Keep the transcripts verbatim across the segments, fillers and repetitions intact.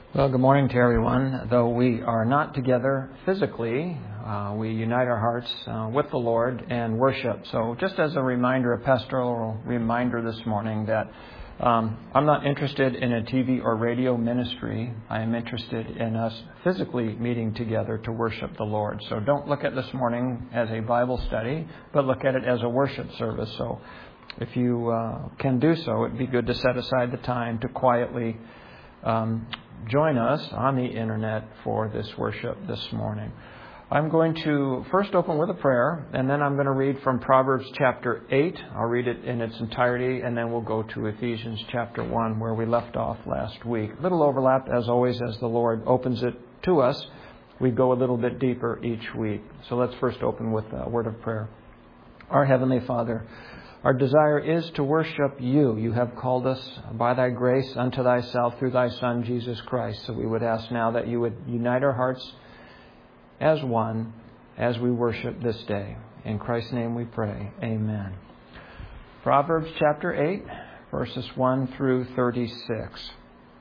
Well, good morning to everyone. Though we are not together physically, uh, we unite our hearts uh, with the Lord and worship. So just as a reminder, a pastoral reminder this morning that um, I'm not interested in a T V or radio ministry. I am interested in us physically meeting together to worship the Lord. So don't look at this morning as a Bible study, but look at it as a worship service. So if you uh, can do so, it'd be good to set aside the time to quietly um, join us on the internet for this worship this morning. I'm going to first open with a prayer, and then I'm going to read from Proverbs chapter eight. I'll read it in its entirety, and then we'll go to Ephesians chapter one, where we left off last week. Little overlap, as always, as the Lord opens it to us. We go a little bit deeper each week. So let's first open with a word of prayer. Our Heavenly Father, our desire is to worship you. You have called us by thy grace unto thyself through thy Son, Jesus Christ. So we would ask now that you would unite our hearts as one as we worship this day. In Christ's name we pray. Amen. Proverbs chapter eight, verses one through thirty-six.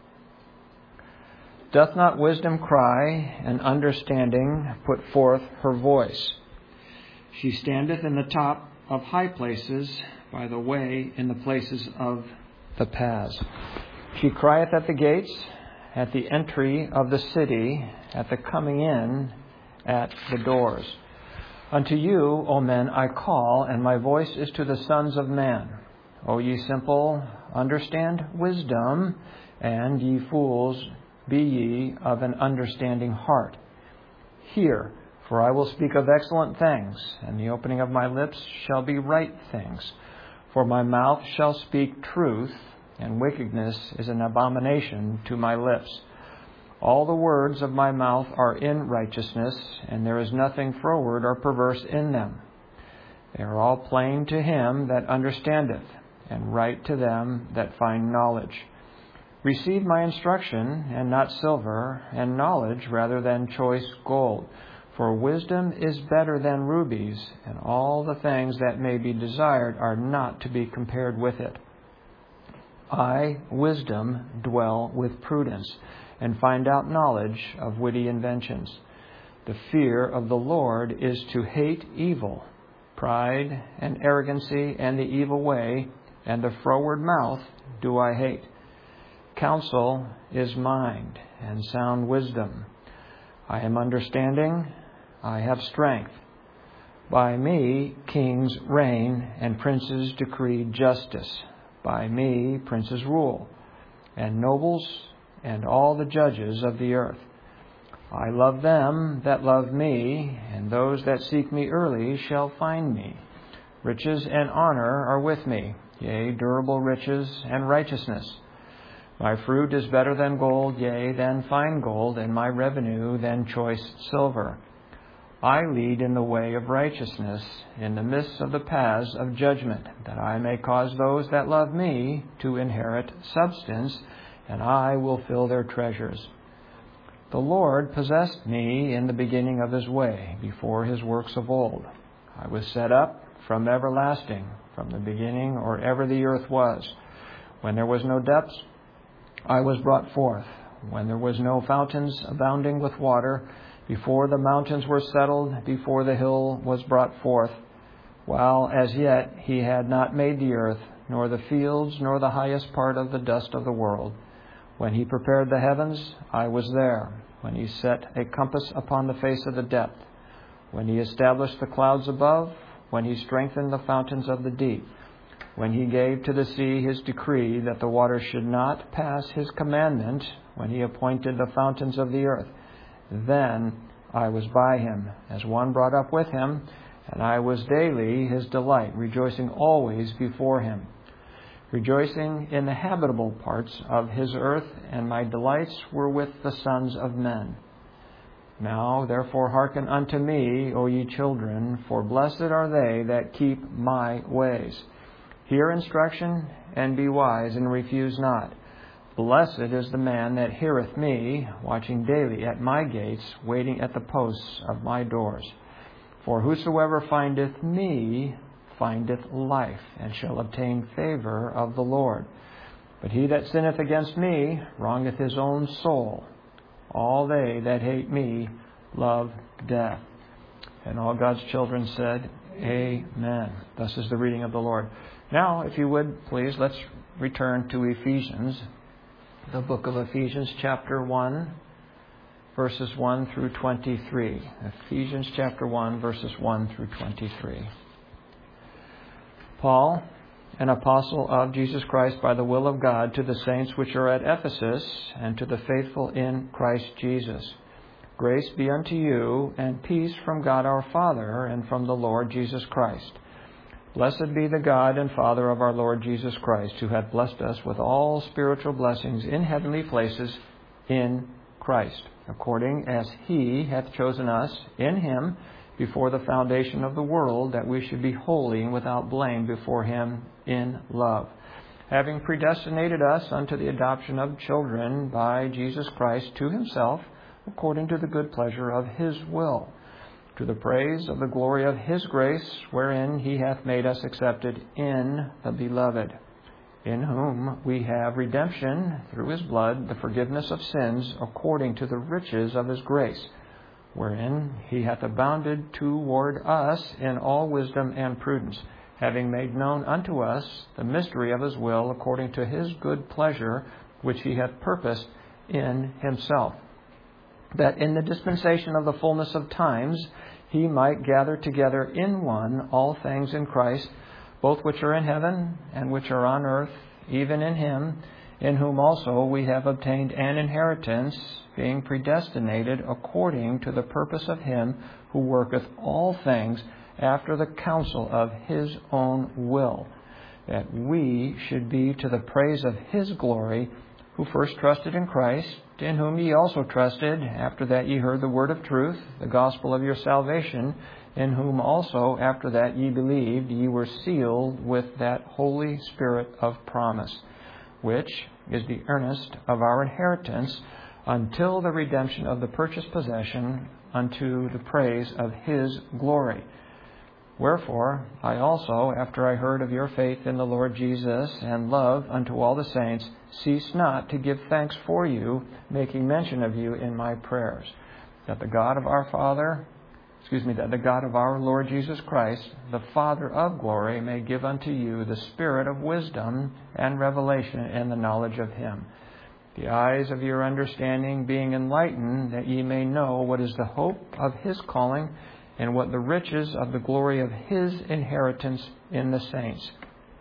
Doth not wisdom cry, and understanding put forth her voice? She standeth in the top of high places, by the way, in the places of the paths. She crieth at the gates, at the entry of the city, at the coming in, at the doors. Unto you, O men, I call, and my voice is to the sons of man. O ye simple, understand wisdom, and ye fools, be ye of an understanding heart. Hear, for I will speak of excellent things, and the opening of my lips shall be right things. For my mouth shall speak truth, and wickedness is an abomination to my lips. All the words of my mouth are in righteousness, and there is nothing froward or perverse in them. They are all plain to him that understandeth, and right to them that find knowledge. Receive my instruction, and not silver, and knowledge rather than choice gold. For wisdom is better than rubies, and all the things that may be desired are not to be compared with it. I, wisdom, dwell with prudence, and find out knowledge of witty inventions. The fear of the Lord is to hate evil, pride and arrogancy and the evil way, and the froward mouth do I hate. Counsel is mind, and sound wisdom. I am understanding, I have strength. By me kings reign, and princes decree justice. By me princes rule, and nobles, and all the judges of the earth. I love them that love me, and those that seek me early shall find me. Riches and honor are with me, yea, durable riches and righteousness. My fruit is better than gold, yea, than fine gold, and my revenue than choice silver. I lead in the way of righteousness, in the midst of the paths of judgment, that I may cause those that love me to inherit substance, and I will fill their treasures. The Lord possessed me in the beginning of his way, before his works of old. I was set up from everlasting, from the beginning or ever the earth was. When there was no depths, I was brought forth. When there was no fountains abounding with water, before the mountains were settled, before the hill was brought forth, while as yet he had not made the earth, nor the fields, nor the highest part of the dust of the world. When he prepared the heavens, I was there. When he set a compass upon the face of the depth. When he established the clouds above. When he strengthened the fountains of the deep. When he gave to the sea his decree that the waters should not pass his commandment. When he appointed the fountains of the earth. Then I was by him, as one brought up with him, and I was daily his delight, rejoicing always before him. Rejoicing in the habitable parts of his earth, and my delights were with the sons of men. Now therefore hearken unto me, O ye children, for blessed are they that keep my ways. Hear instruction, and be wise, and refuse not. Blessed is the man that heareth me, watching daily at my gates, waiting at the posts of my doors. For whosoever findeth me findeth life, and shall obtain favor of the Lord. But he that sinneth against me wrongeth his own soul. All they that hate me love death. And all God's children said, Amen. Thus is the reading of the Lord. Now, if you would, please, let's return to Ephesians, the book of Ephesians, chapter one, verses one through twenty-three. Ephesians chapter one, verses one through twenty-three. Paul, an apostle of Jesus Christ by the will of God, to the saints which are at Ephesus, and to the faithful in Christ Jesus. Grace be unto you, and peace from God our Father, and from the Lord Jesus Christ. Blessed be the God and Father of our Lord Jesus Christ, who hath blessed us with all spiritual blessings in heavenly places in Christ, according as He hath chosen us in Him before the foundation of the world, that we should be holy and without blame before Him in love, having predestinated us unto the adoption of children by Jesus Christ to Himself, according to the good pleasure of His will, to the praise of the glory of His grace, wherein He hath made us accepted in the Beloved, in whom we have redemption through His blood, the forgiveness of sins, according to the riches of His grace, wherein He hath abounded toward us in all wisdom and prudence, having made known unto us the mystery of His will, according to His good pleasure, which He hath purposed in Himself, that in the dispensation of the fullness of times He might gather together in one all things in Christ, both which are in heaven and which are on earth, even in Him, in whom also we have obtained an inheritance, being predestinated according to the purpose of Him who worketh all things after the counsel of His own will, that we should be to the praise of His glory, who first trusted in Christ, in whom ye also trusted, after that ye heard the word of truth, the gospel of your salvation, in whom also, after that ye believed, ye were sealed with that Holy Spirit of promise, which is the earnest of our inheritance, until the redemption of the purchased possession, unto the praise of His glory. Wherefore, I also, after I heard of your faith in the Lord Jesus, and love unto all the saints, cease not to give thanks for you, making mention of you in my prayers, that the God of our Father, excuse me, that the God of our Lord Jesus Christ, the Father of glory, may give unto you the spirit of wisdom and revelation in the knowledge of Him, the eyes of your understanding being enlightened, that ye may know what is the hope of His calling, and what the riches of the glory of His inheritance in the saints,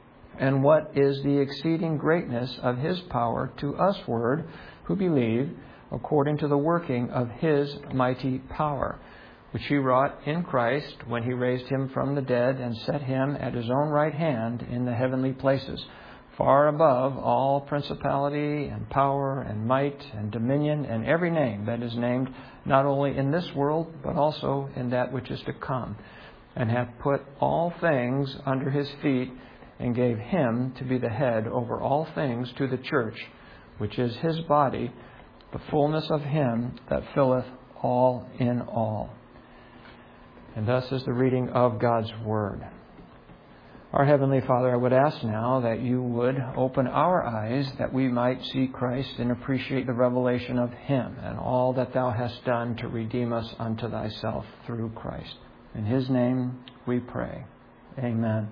and what is the exceeding greatness of His power to usward who believe, according to the working of His mighty power, which He wrought in Christ when He raised Him from the dead and set Him at His own right hand in the heavenly places, far above all principality and power and might and dominion and every name that is named, not only in this world, but also in that which is to come, and hath put all things under His feet, and gave Him to be the head over all things to the church, which is His body, the fullness of Him that filleth all in all. And thus is the reading of God's Word. Our Heavenly Father, I would ask now that you would open our eyes, that we might see Christ and appreciate the revelation of Him and all that Thou hast done to redeem us unto Thyself through Christ. In His name we pray. Amen.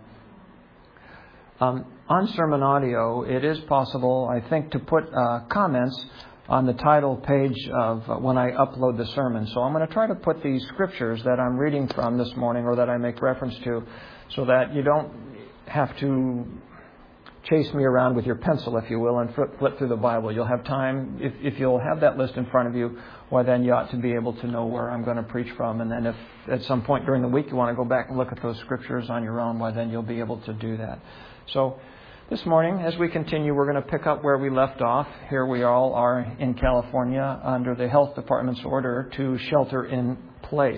Um, on Sermon Audio, it is possible, I think, to put uh, comments on the title page of uh, when I upload the sermon. So I'm going to try to put these scriptures that I'm reading from this morning, or that I make reference to, so that you don't have to chase me around with your pencil, if you will, and flip, flip through the Bible. You'll have time, if, if you'll have that list in front of you, why then you ought to be able to know where I'm going to preach from. And then if at some point during the week you want to go back and look at those scriptures on your own, why then you'll be able to do that. So this morning, as we continue, we're going to pick up where we left off. Here we all are in California under the health department's order to shelter in place.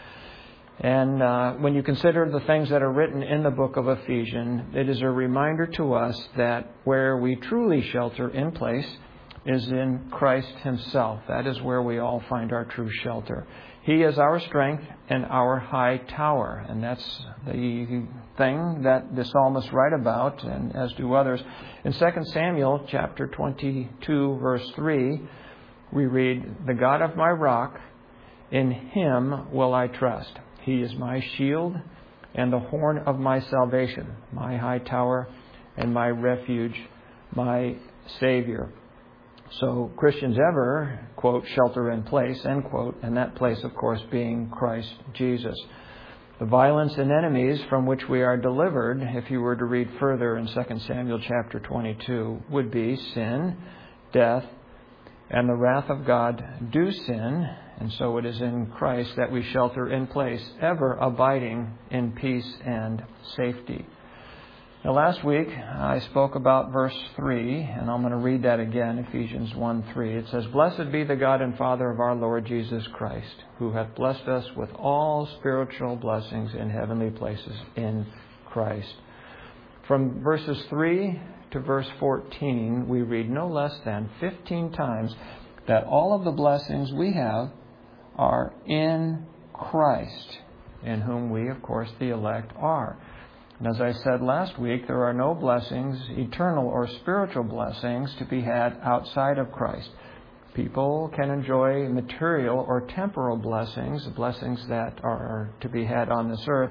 And uh, when you consider the things that are written in the book of Ephesians, it is a reminder to us that where we truly shelter in place is in Christ Himself. That is where we all find our true shelter. He is our strength and our high tower. And that's the thing that the psalmists write about, and as do others. In Second Samuel chapter twenty-two, verse three, we read, "The God of my rock, in Him will I trust. He is my shield and the horn of my salvation, my high tower and my refuge, my Savior." So Christians ever, quote, shelter in place, end quote, and that place, of course, being Christ Jesus. The violence and enemies from which we are delivered, if you were to read further in Second Samuel chapter twenty-two, would be sin, death, and the wrath of God due sin. And so it is in Christ that we shelter in place, ever abiding in peace and safety. Now, last week I spoke about verse three, and I'm going to read that again, Ephesians one three. It says, "Blessed be the God and Father of our Lord Jesus Christ, who hath blessed us with all spiritual blessings in heavenly places in Christ." From verses three to verse fourteen, we read no less than fifteen times that all of the blessings we have are in Christ, in whom we, of course, the elect are. And as I said last week, there are no blessings, eternal or spiritual blessings, to be had outside of Christ. People can enjoy material or temporal blessings, blessings that are to be had on this earth,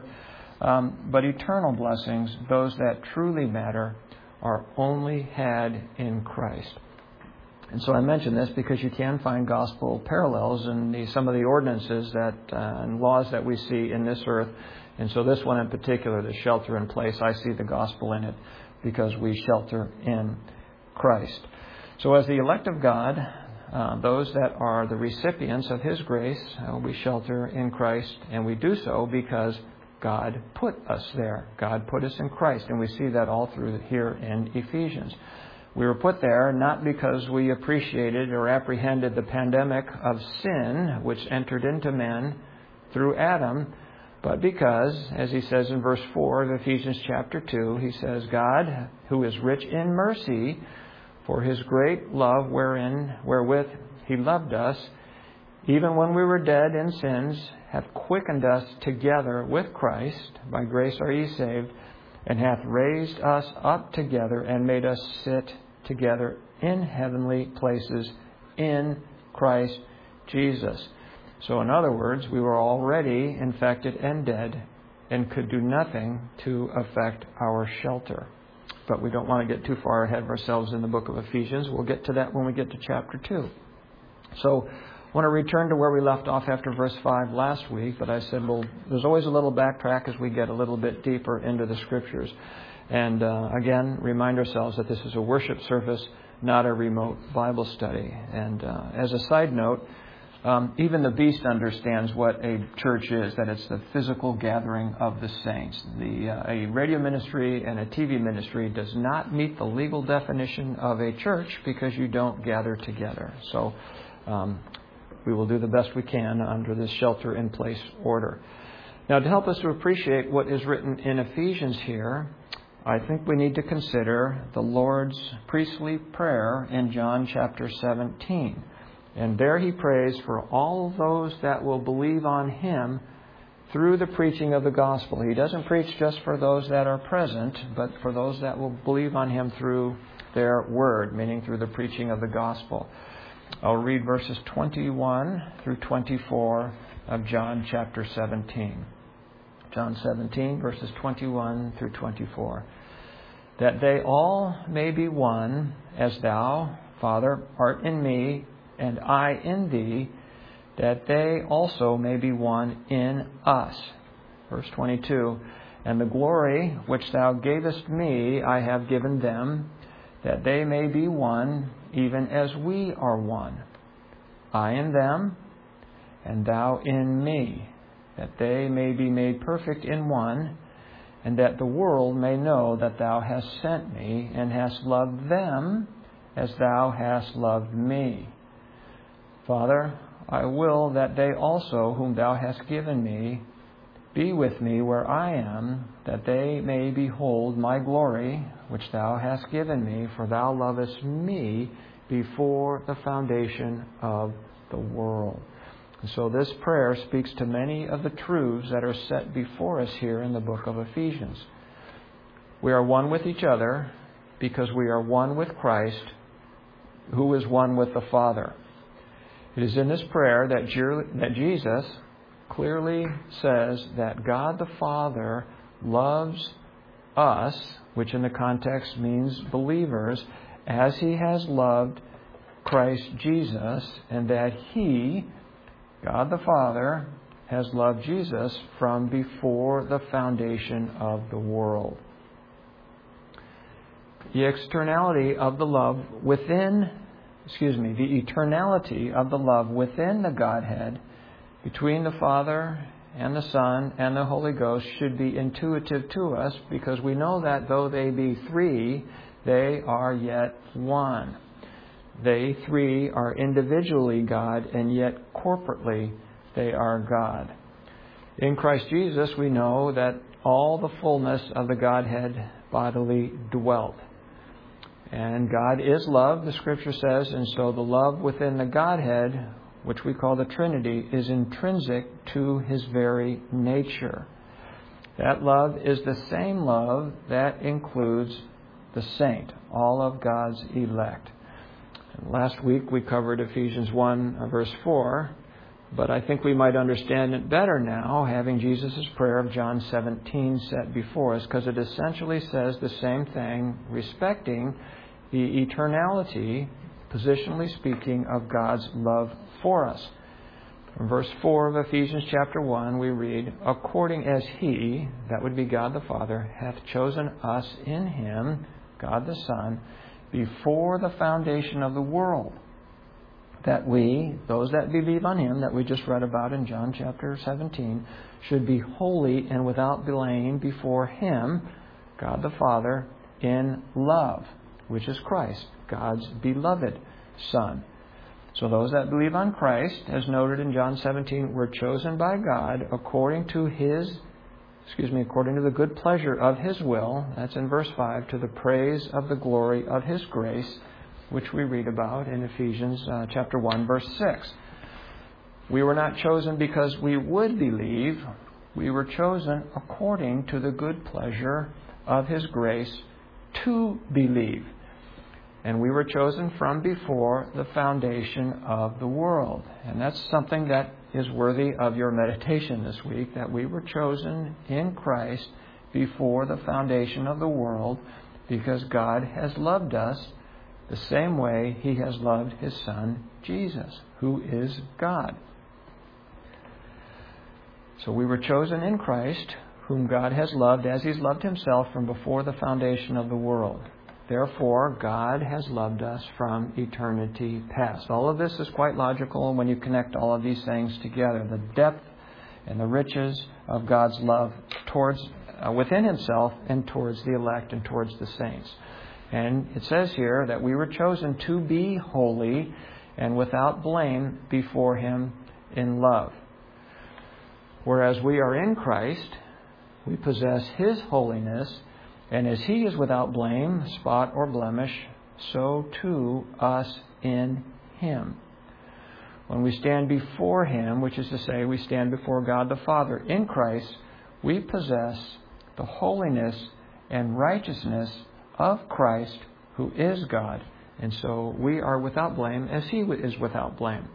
um, but eternal blessings, those that truly matter, are only had in Christ. And so I mention this because you can find gospel parallels in the, some of the ordinances that uh, and laws that we see in this earth. And so this one in particular, the shelter in place, I see the gospel in it because we shelter in Christ. So as the elect of God, uh, those that are the recipients of His grace, uh, we shelter in Christ, and we do so because God put us there. God put us in Christ, and we see that all through here in Ephesians. We were put there not because we appreciated or apprehended the pandemic of sin which entered into men through Adam, but because, as he says in verse four of Ephesians chapter two, he says, "God, who is rich in mercy, for His great love wherein wherewith He loved us, even when we were dead in sins, hath quickened us together with Christ. By grace are ye saved, and hath raised us up together and made us sit together in heavenly places in Christ Jesus." So in other words, we were already infected and dead and could do nothing to affect our shelter. But we don't want to get too far ahead of ourselves in the book of Ephesians. We'll get to that when we get to chapter two. So I want to return to where we left off after verse five last week, but I said, well, there's always a little backtrack as we get a little bit deeper into the Scriptures. And uh, again, remind ourselves that this is a worship service, not a remote Bible study. And uh, as a side note, Um, even the beast understands what a church is, that it's the physical gathering of the saints. The, uh, a radio ministry and a T V ministry does not meet the legal definition of a church because you don't gather together. So um, we will do the best we can under this shelter-in-place order. Now, to help us to appreciate what is written in Ephesians here, I think we need to consider the Lord's priestly prayer in John chapter seventeen. And there He prays for all those that will believe on Him through the preaching of the gospel. He doesn't preach just for those that are present, but for those that will believe on Him through their word, meaning through the preaching of the gospel. I'll read verses twenty-one through twenty-four of John chapter seventeen. John seventeen, verses twenty-one through twenty-four. "That they all may be one, as Thou, Father, art in me, and I in Thee, that they also may be one in us." Verse twenty-two, "And the glory which Thou gavest me I have given them, that they may be one, even as we are one. I in them, and Thou in me, that they may be made perfect in one, and that the world may know that Thou hast sent me, and hast loved them as Thou hast loved me. Father, I will that they also, whom Thou hast given me, be with me where I am, that they may behold my glory, which Thou hast given me, for Thou lovest me before the foundation of the world." And so this prayer speaks to many of the truths that are set before us here in the book of Ephesians. We are one with each other because we are one with Christ, who is one with the Father. It is in this prayer that that Jesus clearly says that God the Father loves us, which in the context means believers, as He has loved Christ Jesus, and that He, God the Father, has loved Jesus from before the foundation of the world. The externality of the love within, excuse me, the eternality of the love within the Godhead between the Father and the Son and the Holy Ghost should be intuitive to us, because we know that though they be three, they are yet one. They three are individually God, and yet corporately they are God. In Christ Jesus, we know that all the fullness of the Godhead bodily dwelt. And God is love, the Scripture says, and so the love within the Godhead, which we call the Trinity, is intrinsic to His very nature. That love is the same love that includes the saint, all of God's elect. And last week we covered Ephesians one, verse four, but I think we might understand it better now, having Jesus' prayer of John seventeen set before us, because it essentially says the same thing respecting the eternality, positionally speaking, of God's love for us. From verse four of Ephesians chapter one, we read, "According as He," that would be God the Father, "hath chosen us in Him," God the Son, "before the foundation of the world, that we, those that believe on Him," that we just read about in John chapter seventeen, "should be holy and without blame before Him," God the Father, "in love," which is Christ, God's beloved Son. So those that believe on Christ, as noted in John seventeen, were chosen by God according to His, excuse me, according to the good pleasure of His will. That's in verse five, to the praise of the glory of His grace, which we read about in Ephesians uh, chapter one, verse six. We were not chosen because we would believe. We were chosen according to the good pleasure of His grace to believe. And we were chosen from before the foundation of the world. And that's something that is worthy of your meditation this week, that we were chosen in Christ before the foundation of the world, because God has loved us the same way He has loved His Son, Jesus, who is God. So we were chosen in Christ, whom God has loved as He's loved Himself from before the foundation of the world. Therefore, God has loved us from eternity past. All of this is quite logical when you connect all of these things together. The depth and the riches of God's love towards uh, within Himself and towards the elect and towards the saints. And it says here that we were chosen to be holy and without blame before Him in love. Whereas we are in Christ, we possess His holiness, and as He is without blame, spot, or blemish, so too us in Him. When we stand before Him, which is to say we stand before God the Father in Christ, we possess the holiness and righteousness of Christ, who is God. And so we are without blame as He is without blame.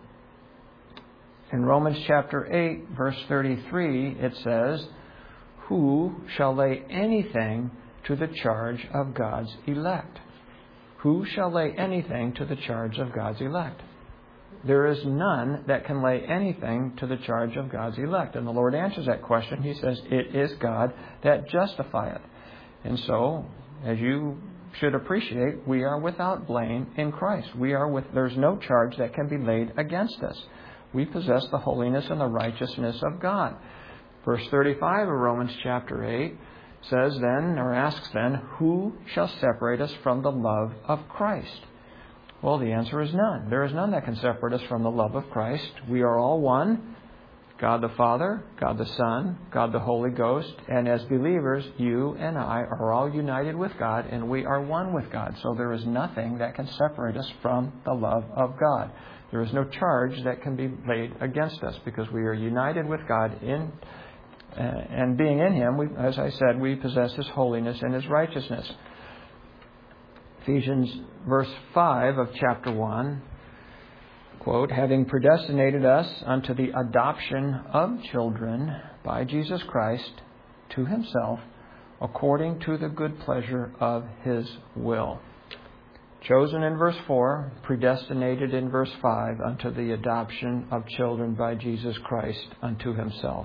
In Romans chapter eight, verse thirty-three, it says, "Who shall lay anything to the charge of God's elect?" Who shall lay anything to the charge of God's elect? There is none that can lay anything to the charge of God's elect. And the Lord answers that question. He says, "It is God that justifieth." And so, as you should appreciate, we are without blame in Christ. We are with, there's no charge that can be laid against us. We possess the holiness and the righteousness of God. Verse thirty-five of Romans chapter eight says then, or asks then, "Who shall separate us from the love of Christ?" Well, the answer is none. There is none that can separate us from the love of Christ. We are all one. God the Father, God the Son, God the Holy Ghost. And as believers, you and I are all united with God, and we are one with God. So there is nothing that can separate us from the love of God. There is no charge that can be laid against us, because we are united with God in Uh, and being in Him, we, as I said, we possess His holiness and His righteousness. Ephesians verse five of chapter one quote, having predestinated us unto the adoption of children by Jesus Christ to himself, according to the good pleasure of his will. Chosen in verse four, predestinated in verse five, unto the adoption of children by Jesus Christ unto himself.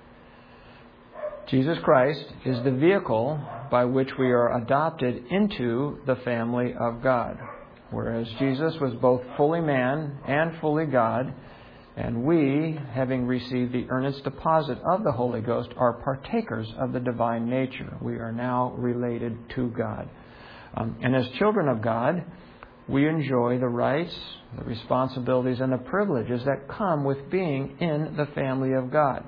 Jesus Christ is the vehicle by which we are adopted into the family of God. Whereas Jesus was both fully man and fully God, and we, having received the earnest deposit of the Holy Ghost, are partakers of the divine nature. We are now related to God. Um, and as children of God, we enjoy the rights, the responsibilities, and the privileges that come with being in the family of God.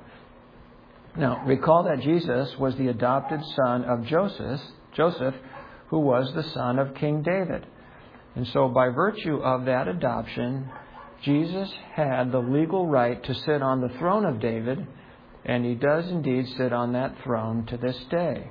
Now, recall that Jesus was the adopted son of Joseph, Joseph, who was the son of King David. And so by virtue of that adoption, Jesus had the legal right to sit on the throne of David, and he does indeed sit on that throne to this day.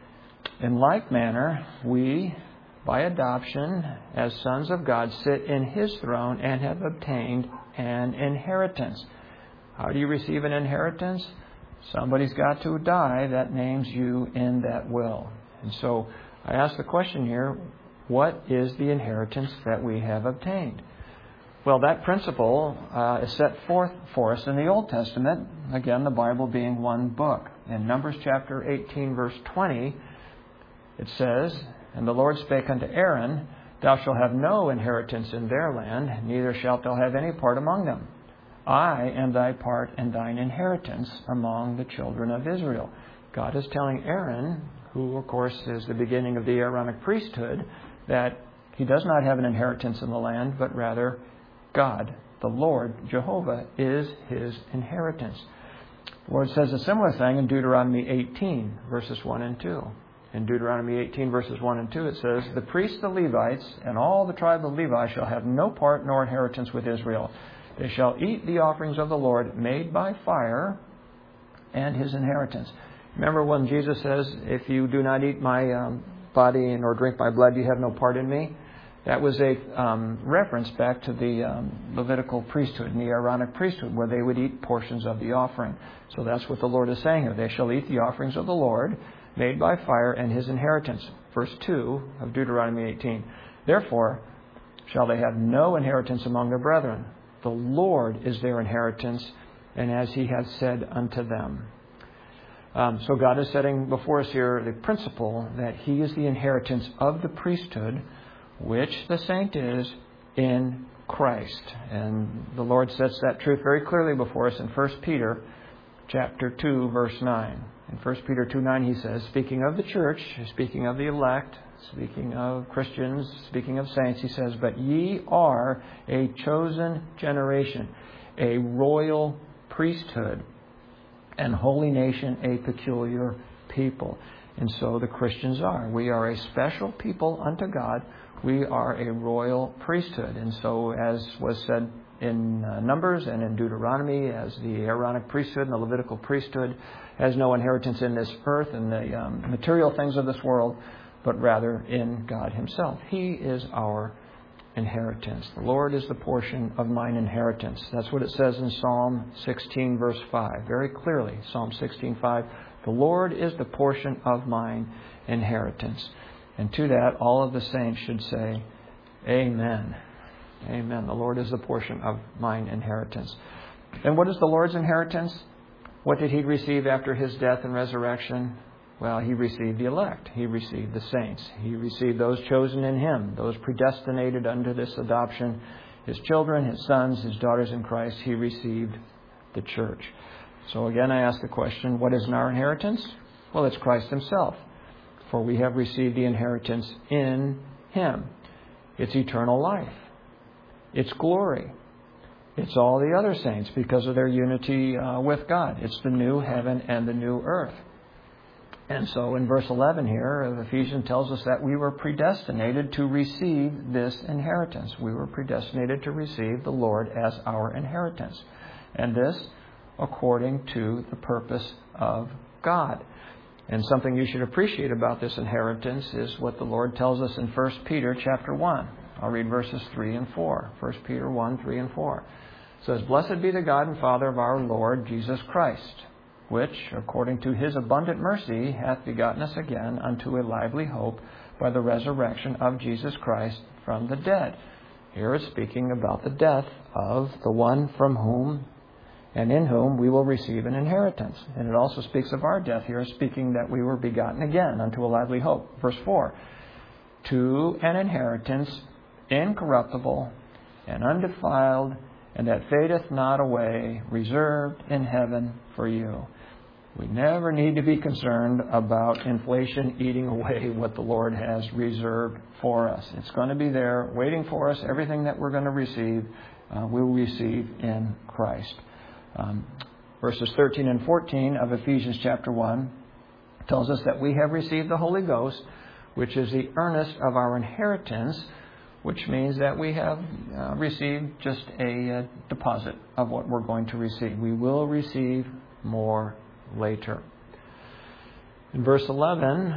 In like manner, we, by adoption, as sons of God, sit in his throne and have obtained an inheritance. How do you receive an inheritance? Somebody's got to die that names you in that will. And so I ask the question here, what is the inheritance that we have obtained? Well, that principle uh, is set forth for us in the Old Testament, again, the Bible being one book. In Numbers chapter eighteen, verse twenty, it says, And the Lord spake unto Aaron, Thou shalt have no inheritance in their land, neither shalt thou have any part among them. I am thy part and thine inheritance among the children of Israel. God is telling Aaron, who of course is the beginning of the Aaronic priesthood, that he does not have an inheritance in the land, but rather God, the Lord, Jehovah, is his inheritance. The Lord says a similar thing in Deuteronomy eighteen, verses one and two. In Deuteronomy eighteen, verses one and two, it says, The priests, the Levites, and all the tribe of Levi shall have no part nor inheritance with Israel. They shall eat the offerings of the Lord made by fire and his inheritance. Remember when Jesus says, if you do not eat my um, body nor drink my blood, you have no part in me? That was a um, reference back to the um, Levitical priesthood and the Aaronic priesthood, where they would eat portions of the offering. So that's what the Lord is saying here. They shall eat the offerings of the Lord made by fire and his inheritance. Verse two of Deuteronomy eighteen. Therefore shall they have no inheritance among their brethren. The Lord is their inheritance, and as he has said unto them. Um, so God is setting before us here the principle that he is the inheritance of the priesthood, which the saint is in Christ. And the Lord sets that truth very clearly before us in First Peter chapter two, verse nine. In First Peter two nine, he says, speaking of the church, speaking of the elect, speaking of Christians, speaking of saints, he says, But ye are a chosen generation, a royal priesthood, and holy nation, a peculiar people. And so the Christians are. We are a special people unto God. We are a royal priesthood. And so, as was said in uh, Numbers and in Deuteronomy, as the Aaronic priesthood and the Levitical priesthood has no inheritance in this earth and the um, material things of this world, but rather in God himself. He is our inheritance. The Lord is the portion of mine inheritance. That's what it says in Psalm sixteen, verse five. Very clearly, Psalm sixteen, five. The Lord is the portion of mine inheritance. And to that, all of the saints should say, Amen. Amen. The Lord is the portion of mine inheritance. And what is the Lord's inheritance? What did he receive after his death and resurrection? Well, he received the elect. He received the saints. He received those chosen in him, those predestinated unto this adoption, his children, his sons, his daughters in Christ. He received the church. So again, I ask the question, what is our inheritance? Well, it's Christ himself. For we have received the inheritance in him. It's eternal life. It's glory. It's all the other saints because of their unity uh, with God. It's the new heaven and the new earth. And so in verse eleven here, Ephesians tells us that we were predestinated to receive this inheritance. We were predestinated to receive the Lord as our inheritance. And this according to the purpose of God. And something you should appreciate about this inheritance is what the Lord tells us in First Peter chapter one. I'll read verses three and four. First Peter one, three and four. It says, "Blessed be the God and Father of our Lord Jesus Christ, which, according to his abundant mercy, hath begotten us again unto a lively hope by the resurrection of Jesus Christ from the dead." Here it's speaking about the death of the one from whom and in whom we will receive an inheritance. And it also speaks of our death here, speaking that we were begotten again unto a lively hope. Verse four, "To an inheritance incorruptible and undefiled, and that fadeth not away, reserved in heaven for you." We never need to be concerned about inflation eating away what the Lord has reserved for us. It's going to be there waiting for us. Everything that we're going to receive, uh, we will receive in Christ. Um, verses thirteen and fourteen of Ephesians chapter one tells us that we have received the Holy Ghost, which is the earnest of our inheritance, which means that we have uh, received just a uh, deposit of what we're going to receive. We will receive more later. In verse eleven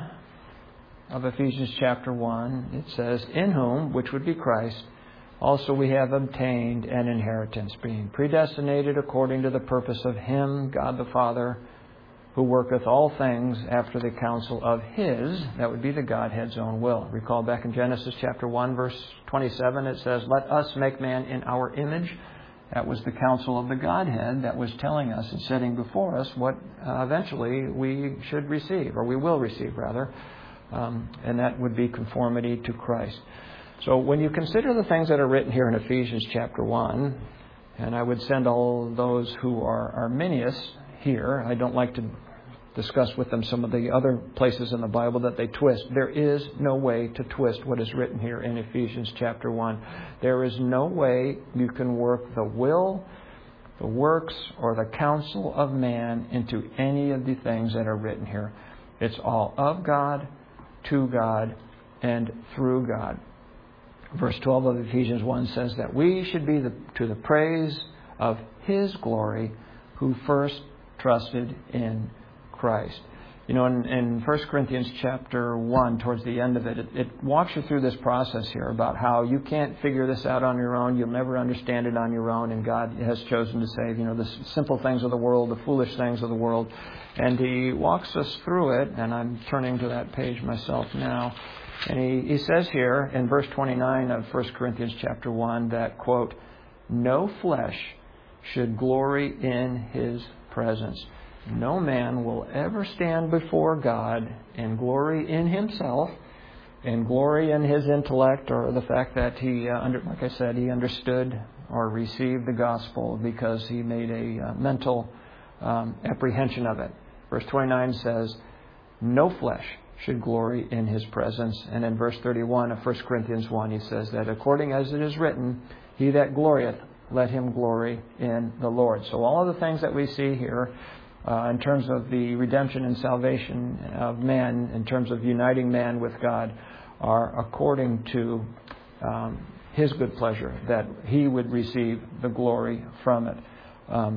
of Ephesians chapter one, it says, "In whom," which would be Christ, "also we have obtained an inheritance, being predestinated according to the purpose of him, God the Father, who worketh all things after the counsel of his," that would be the Godhead's own will. Recall back in Genesis chapter one, verse twenty-seven, it says, "Let us make man in our image." That was the counsel of the Godhead that was telling us and setting before us what uh, eventually we should receive, or we will receive, rather. Um, and that would be conformity to Christ. So when you consider the things that are written here in Ephesians chapter one, and I would send all those who are Arminius here, I don't like to discuss with them some of the other places in the Bible that they twist. There is no way to twist what is written here in Ephesians chapter one. There is no way you can work the will, the works, or the counsel of man into any of the things that are written here. It's all of God, to God, and through God. Verse twelve of Ephesians one says that we should be the, to the praise of his glory, who first trusted in Christ. You know, in, in First Corinthians chapter one, towards the end of it, it, it walks you through this process here about how you can't figure this out on your own. You'll never understand it on your own. And God has chosen to save, you know, the simple things of the world, the foolish things of the world. And He walks us through it. And I'm turning to that page myself now. And He, he says here in verse twenty-nine of First Corinthians chapter one that, quote, "No flesh should glory in His presence." No man will ever stand before God and glory in himself and glory in his intellect, or the fact that he, uh, under, like I said, he understood or received the gospel because he made a uh, mental um, apprehension of it. Verse twenty-nine says, "No flesh should glory in his presence." And in verse thirty-one of First Corinthians one, he says that according as it is written, "He that glorieth, let him glory in the Lord." So all of the things that we see here, Uh, in terms of the redemption and salvation of man, in terms of uniting man with God, are according to um, His good pleasure, that He would receive the glory from it. Um,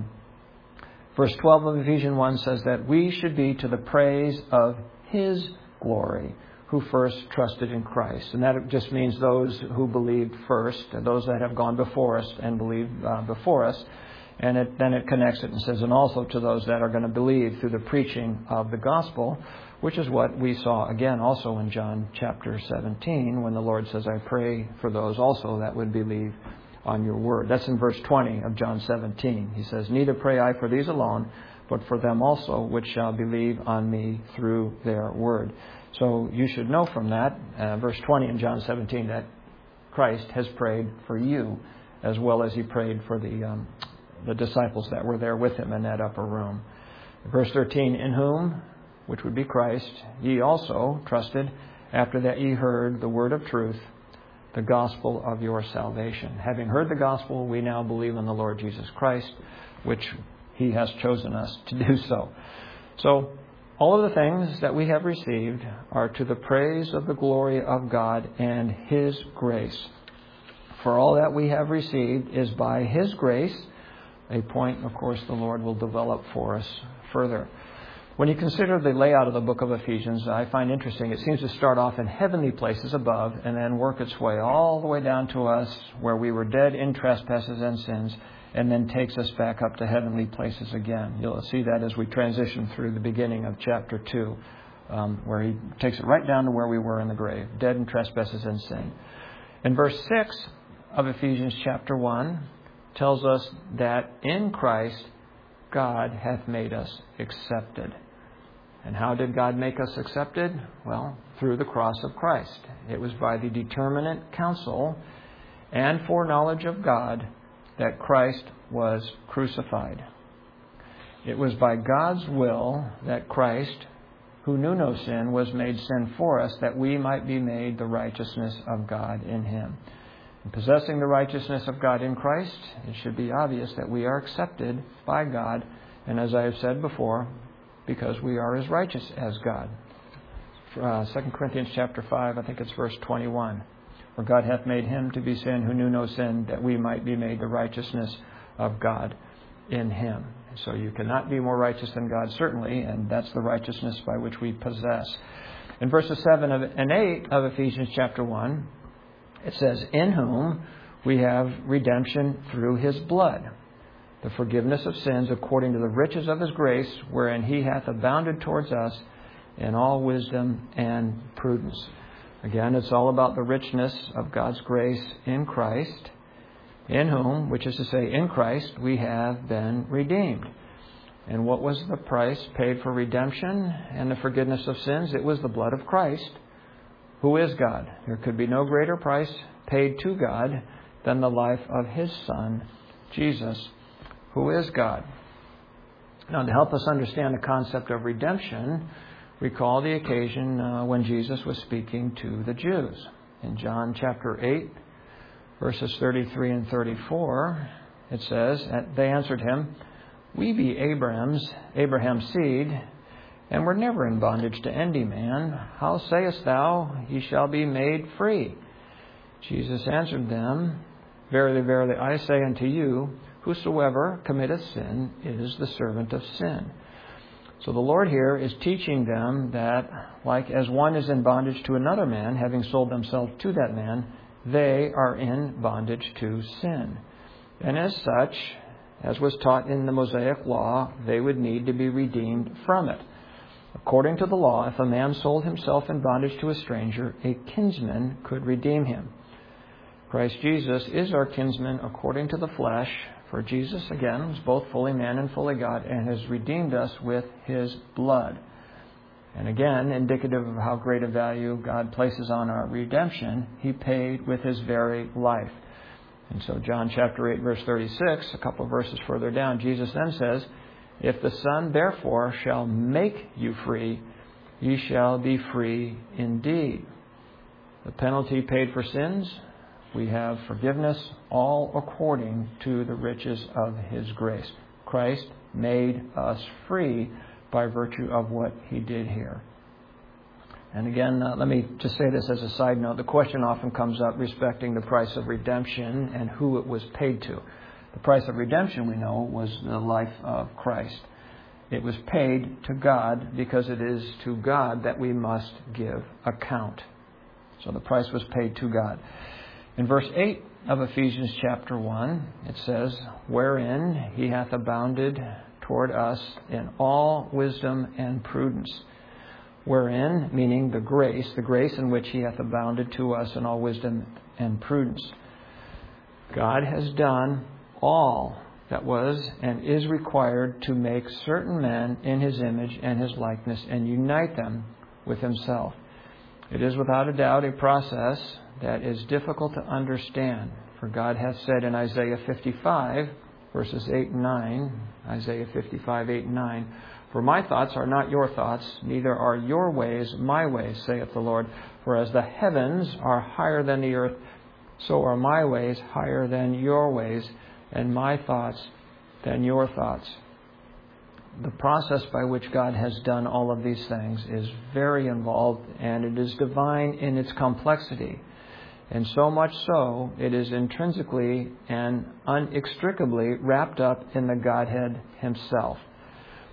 verse twelve of Ephesians one says that we should be to the praise of His glory, who first trusted in Christ. And that just means those who believed first, those that have gone before us and believed uh, before us. And it, then it connects it and says, and also to those that are going to believe through the preaching of the gospel, which is what we saw again also in John chapter seventeen, when the Lord says, "I pray for those also that would believe on your word." That's in verse twenty of John seventeen. He says, "Neither pray I for these alone, but for them also which shall believe on me through their word." So you should know from that, uh, verse twenty in John seventeen, that Christ has prayed for you as well as He prayed for the um, the disciples that were there with Him in that upper room. Verse thirteen, "In whom," which would be Christ, "ye also trusted, after that ye heard the word of truth, the gospel of your salvation." Having heard the gospel, we now believe in the Lord Jesus Christ, which He has chosen us to do so. So, all of the things that we have received are to the praise of the glory of God and His grace. For all that we have received is by His grace, a point, of course, the Lord will develop for us further. When you consider the layout of the book of Ephesians, I find interesting, it seems to start off in heavenly places above and then work its way all the way down to us where we were dead in trespasses and sins, and then takes us back up to heavenly places again. You'll see that as we transition through the beginning of chapter two, um, where he takes it right down to where we were in the grave, dead in trespasses and sin. And verse six of Ephesians chapter one tells us that in Christ God hath made us accepted. And how did God make us accepted? Well, through the cross of Christ. It was by the determinate counsel and foreknowledge of God that Christ was crucified. It was by God's will that Christ, who knew no sin, was made sin for us, that we might be made the righteousness of God in Him. In possessing the righteousness of God in Christ, it should be obvious that we are accepted by God, and as I have said before, because we are as righteous as God. Uh, Second Corinthians chapter five, I think it's verse twenty-one. For God hath made Him to be sin who knew no sin, that we might be made the righteousness of God in Him. So you cannot be more righteous than God, certainly, and that's the righteousness by which we possess. In verses seven and eight of Ephesians chapter one, it says, in whom we have redemption through His blood, the forgiveness of sins according to the riches of His grace, wherein He hath abounded towards us in all wisdom and prudence. Again, it's all about the richness of God's grace in Christ, in whom, which is to say, in Christ, we have been redeemed. And what was the price paid for redemption and the forgiveness of sins? It was the blood of Christ, who is God. There could be no greater price paid to God than the life of His Son, Jesus, who is God. Now, to help us understand the concept of redemption, recall the occasion uh, when Jesus was speaking to the Jews. In John chapter eight, verses thirty-three and thirty-four, it says, they answered Him, we be Abraham's, Abraham's seed, and were never in bondage to any man. How sayest thou, ye shall be made free? Jesus answered them, verily, verily, I say unto you, whosoever committeth sin is the servant of sin. So the Lord here is teaching them that, like as one is in bondage to another man, having sold themselves to that man, they are in bondage to sin. And as such, as was taught in the Mosaic law, they would need to be redeemed from it. According to the law, if a man sold himself in bondage to a stranger, a kinsman could redeem him. Christ Jesus is our kinsman according to the flesh, for Jesus, again, was both fully man and fully God, and has redeemed us with His blood. And again, indicative of how great a value God places on our redemption, He paid with His very life. And so John chapter eight, verse thirty-six, a couple of verses further down, Jesus then says, if the Son therefore shall make you free, ye shall be free indeed. The penalty paid for sins, we have forgiveness, all according to the riches of His grace. Christ made us free by virtue of what He did here. And again, uh, let me just say this as a side note. The question often comes up respecting the price of redemption and who it was paid to. The price of redemption, we know, was the life of Christ. It was paid to God because it is to God that we must give account. So the price was paid to God. In verse eight of Ephesians chapter one, it says, wherein He hath abounded toward us in all wisdom and prudence. Wherein, meaning the grace, the grace in which He hath abounded to us in all wisdom and prudence. God has done all that was and is required to make certain men in His image and His likeness and unite them with Himself. It is without a doubt a process that is difficult to understand. For God hath said in Isaiah fifty-five, verses eight and nine, Isaiah fifty-five, eight and nine, for my thoughts are not your thoughts, neither are your ways my ways, saith the Lord. For as the heavens are higher than the earth, so are my ways higher than your ways, and my thoughts than your thoughts. The process by which God has done all of these things is very involved, and it is divine in its complexity. And so much so, it is intrinsically and inextricably wrapped up in the Godhead Himself.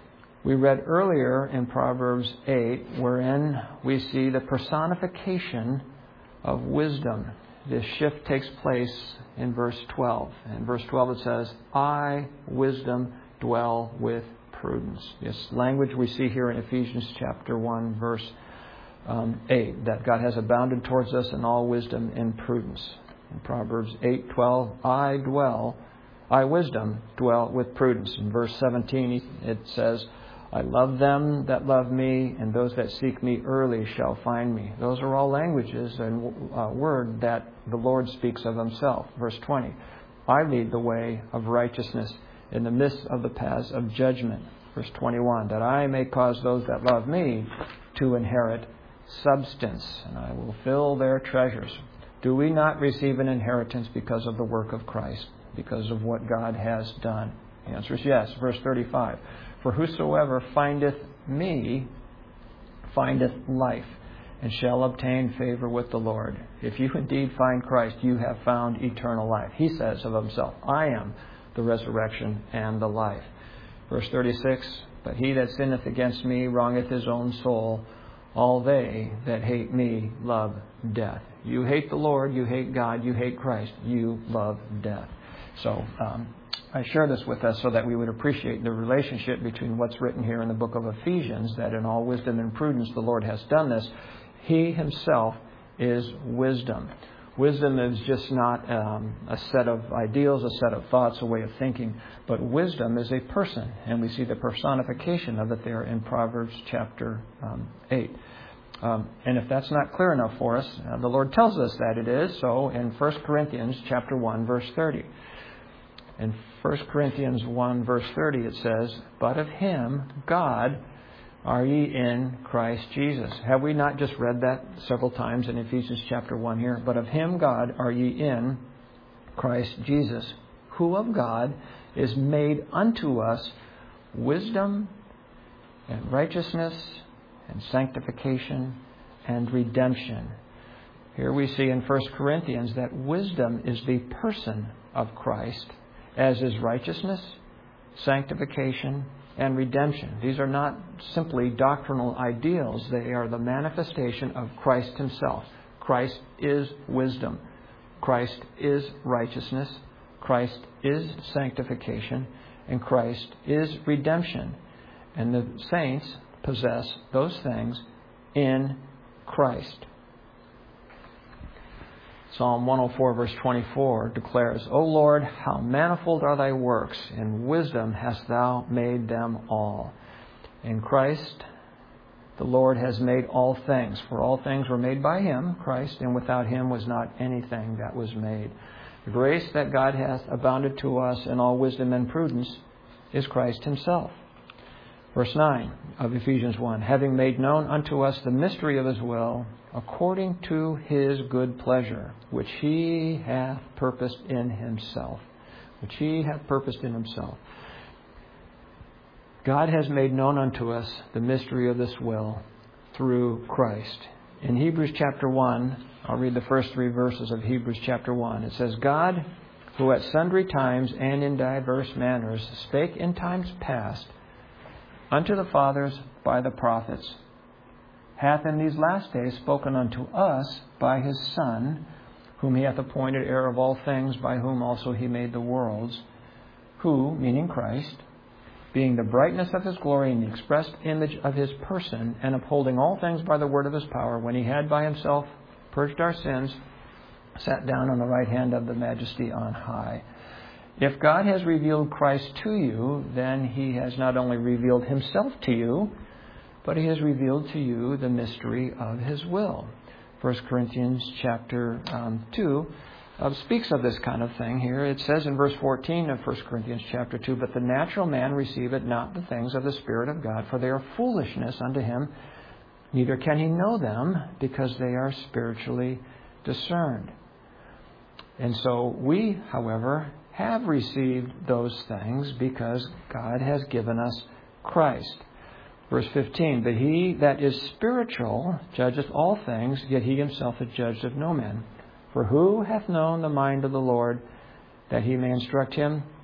We read earlier in Proverbs eight, wherein we see the personification of wisdom. This shift takes place in verse twelve. In verse twelve it says, I, wisdom, dwell with prudence. This language we see here in Ephesians chapter one, verse um, eight, that God has abounded towards us in all wisdom and prudence. In Proverbs eight twelve, I dwell, I, wisdom, dwell with prudence. In verse seventeen it says, I love them that love me, and those that seek me early shall find me. Those are all languages and uh, word that the Lord speaks of himself. Verse twenty, I lead the way of righteousness in the midst of the paths of judgment. Verse twenty-one, that I may cause those that love me to inherit substance, and I will fill their treasures. Do we not receive an inheritance because of the work of Christ, because of what God has done? The answer is yes. Verse thirty-five, for whosoever findeth me findeth life, and shall obtain favor with the Lord. If you indeed find Christ, you have found eternal life. He says of himself, I am the resurrection and the life. Verse thirty-six, but he that sinneth against me wrongeth his own soul. All they that hate me love death. You hate the Lord, you hate God, you hate Christ, you love death. So um, I share this with us so that we would appreciate the relationship between what's written here in the book of Ephesians, that in all wisdom and prudence the Lord has done this. He himself is wisdom. Wisdom is just not um, a set of ideals, a set of thoughts, a way of thinking, but wisdom is a person, and we see the personification of it there in Proverbs chapter um, eight. Um, and if that's not clear enough for us, uh, the Lord tells us that it is. So in First Corinthians chapter one, verse thirty. In First Corinthians one, verse thirty, it says, but of him, God, are ye in Christ Jesus. Have we not just read that several times in Ephesians chapter one here? But of him, God, are ye in Christ Jesus, who of God is made unto us wisdom and righteousness and sanctification and redemption. Here we see in First Corinthians that wisdom is the person of Christ, as is righteousness, sanctification, and redemption. These are not simply doctrinal ideals. They are the manifestation of Christ himself. Christ is wisdom. Christ is righteousness. Christ is sanctification. And Christ is redemption. And the saints possess those things in Christ. Psalm one oh four, verse twenty-four declares, O Lord, how manifold are thy works, in wisdom hast thou made them all. In Christ, the Lord has made all things, for all things were made by him, Christ, and without him was not anything that was made. The grace that God hath abounded to us in all wisdom and prudence is Christ himself. Verse nine of Ephesians one, having made known unto us the mystery of his will, according to his good pleasure, which he hath purposed in himself. Which he hath purposed in himself. God has made known unto us the mystery of this will through Christ. In Hebrews chapter one, I'll read the first three verses of Hebrews chapter one. It says, God, who at sundry times and in diverse manners spake in times past unto the fathers by the prophets, hath in these last days spoken unto us by his Son, whom he hath appointed heir of all things, by whom also he made the worlds, who, meaning Christ, being the brightness of his glory and the expressed image of his person, and upholding all things by the word of his power, when he had by himself purged our sins, sat down on the right hand of the majesty on high. If God has revealed Christ to you, then he has not only revealed himself to you, but he has revealed to you the mystery of his will. First Corinthians chapter um, two uh, speaks of this kind of thing here. It says in verse fourteen of First Corinthians chapter two, but the natural man receiveth not the things of the Spirit of God, for they are foolishness unto him, neither can he know them, because they are spiritually discerned. And so we, however, have received those things because God has given us Christ. Verse fifteen, but he that is spiritual judgeth all things, yet he himself is judged of no man. For who hath known the mind of the Lord, that he may instruct him?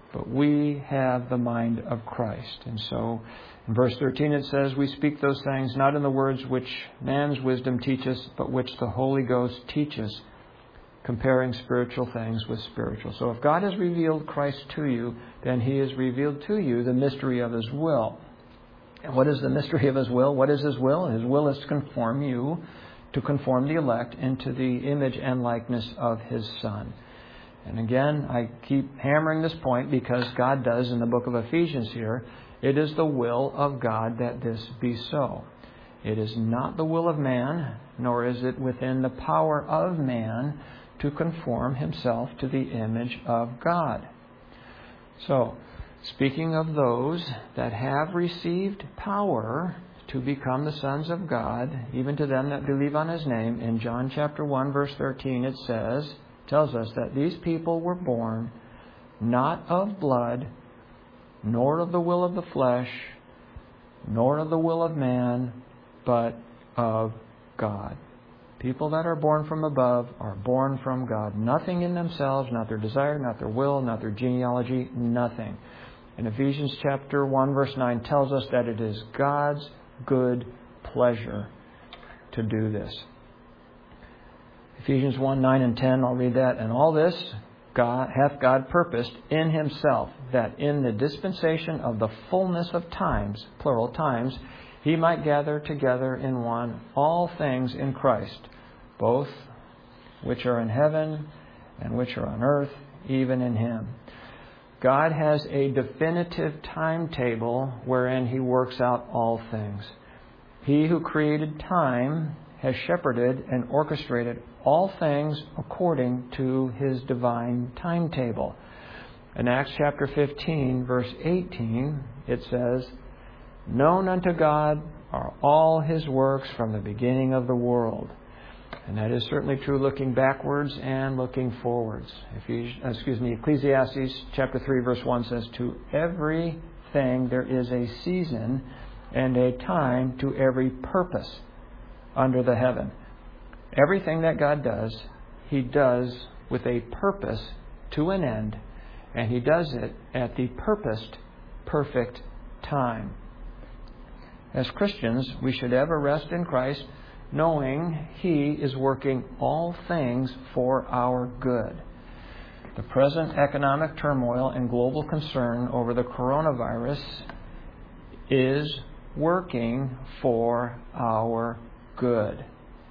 but we have the mind of Christ. And so in verse thirteen it says, we speak those things not in the words which man's wisdom teaches, but which the Holy Ghost teaches, comparing spiritual things with spiritual. So if God has revealed Christ to you, then He has revealed to you the mystery of His will. And what is the mystery of His will? What is His will? His will is to conform you, to conform the elect into the image and likeness of His Son. And again, I keep hammering this point because God does in the book of Ephesians here. It is the will of God that this be so. It is not the will of man, nor is it within the power of man to conform himself to the image of God. So, speaking of those that have received power to become the sons of God, even to them that believe on His name, in John chapter one, verse thirteen, it says, tells us that these people were born not of blood, nor of the will of the flesh, nor of the will of man, but of God. People that are born from above are born from God. Nothing in themselves, not their desire, not their will, not their genealogy, nothing. And Ephesians chapter one, verse nine tells us that it is God's good pleasure to do this. Ephesians one, nine and ten, I'll read that. And all this God hath God purposed in Himself, that in the dispensation of the fullness of times, plural times, He might gather together in one all things in Christ, both which are in heaven and which are on earth, even in Him. God has a definitive timetable wherein He works out all things. He who created time has shepherded and orchestrated all things according to His divine timetable. In Acts chapter fifteen, verse eighteen, it says, known unto God are all His works from the beginning of the world. And that is certainly true looking backwards and looking forwards. Ephesians, excuse me, Ecclesiastes chapter three, verse one says, to everything there is a season and a time to every purpose under the heaven. Everything that God does, He does with a purpose to an end, and He does it at the purposed, perfect time. As Christians, we should ever rest in Christ, knowing He is working all things for our good. The present economic turmoil and global concern over the coronavirus is working for our good.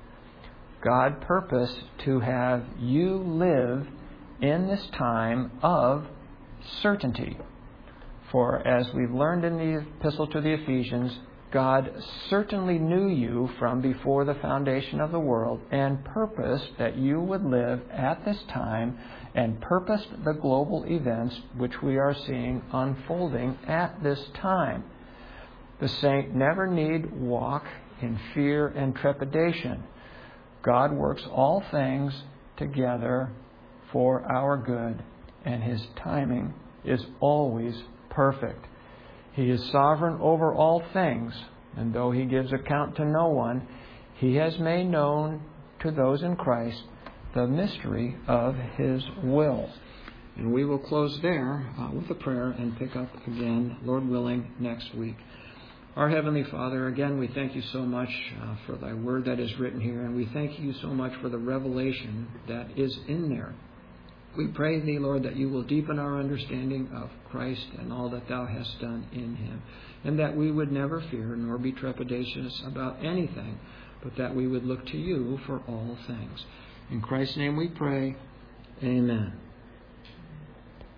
God purposed to have you live in this time of certainty. For as we've learned in the epistle to the Ephesians, God certainly knew you from before the foundation of the world and purposed that you would live at this time and purposed the global events which we are seeing unfolding at this time. The saint never need walk in fear and trepidation. God works all things together for our good, and His timing is always perfect. He is sovereign over all things, and though He gives account to no one, He has made known to those in Christ the mystery of His will. And we will close there uh, with a prayer and pick up again, Lord willing, next week. Our Heavenly Father, again, we thank You so much uh, for Thy Word that is written here, and we thank You so much for the revelation that is in there. We pray Thee, Lord, that You will deepen our understanding of Christ and all that Thou hast done in Him, and that we would never fear nor be trepidatious about anything, but that we would look to You for all things. In Christ's name we pray. Amen.